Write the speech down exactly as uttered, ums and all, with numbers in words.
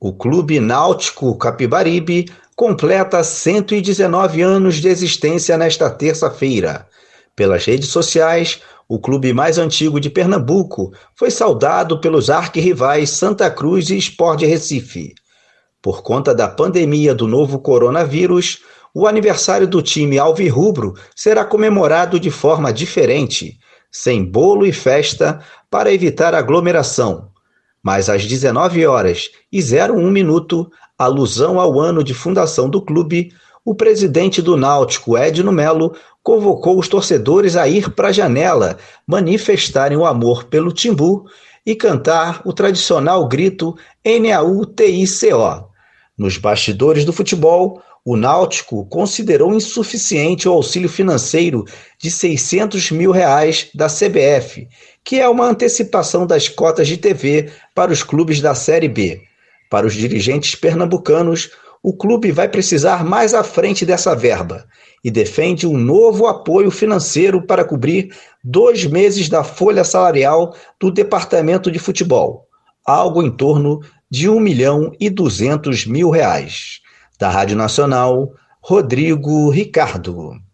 O Clube Náutico Capibaribe completa cento e dezenove anos de existência nesta terça-feira. Pelas redes sociais, o clube mais antigo de Pernambuco foi saudado pelos arquirrivais Santa Cruz e Sport de Recife. Por conta da pandemia do novo coronavírus, o aniversário do time alvirrubro será comemorado de forma diferente, sem bolo e festa, para evitar aglomeração. Mas às dezenove horas e zero um minuto, alusão ao ano de fundação do clube, o presidente do Náutico, Edno Melo, convocou os torcedores a ir para a janela, manifestarem o amor pelo Timbu e cantar o tradicional grito N A U T I C O. Nos bastidores do futebol, o Náutico considerou insuficiente o auxílio financeiro de seiscentos mil reais da C B F, que é uma antecipação das cotas de T V para os clubes da Série B. Para os dirigentes pernambucanos, o clube vai precisar mais à frente dessa verba e defende um novo apoio financeiro para cobrir dois meses da folha salarial do departamento de futebol, algo em torno de um milhão e duzentos mil reais. Da Rádio Nacional, Rodrigo Ricardo.